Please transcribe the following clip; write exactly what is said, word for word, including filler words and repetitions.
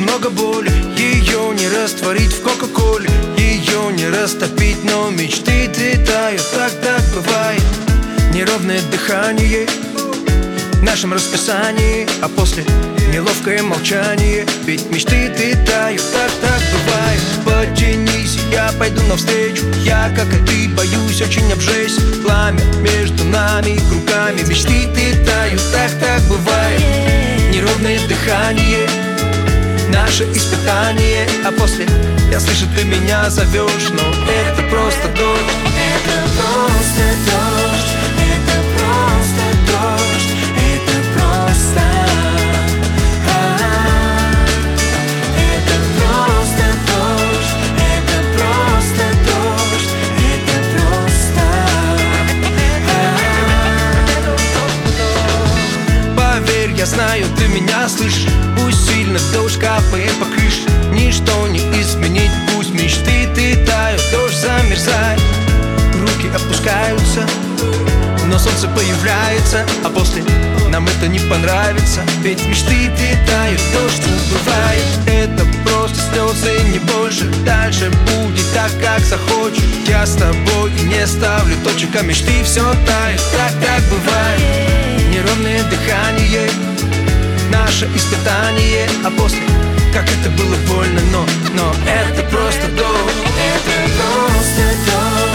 много боли. Ее не растворить в кока-коле, ее не растопить, но мечты летают. Так, так бывает. Неровное дыхание в нашем расписании, а после неловкое молчание. Ведь мечты летают, так, так бывает. Потянись, я пойду навстречу. Я, как и ты, боюсь очень обжечься. Пламя между нами кругами. Мечты летают, так, так бывает. Неровное дыхание, наше испытание, а после я слышу, ты меня зовешь. Но это просто дождь. Это просто дождь. Это просто дождь. Это просто а-а-а. Это просто дождь. Это просто дождь. Это просто а-а-а. Поверь, я знаю, ты меня слышишь. Пусть сильно дождь капает по крыше, ничто не изменить. Пусть мечты летают, дождь замерзает, руки опускаются, но солнце появляется, а после нам это не понравится. Ведь мечты летают, дождь убывает. Это просто слезы, не больше. Дальше будет так, как захочешь. Я с тобой и не ставлю точек, а мечты все тают. Так, так бывает. Неровное дыхание, наше испытание, а после, как это было больно, но, но это просто дождь. Это просто дождь.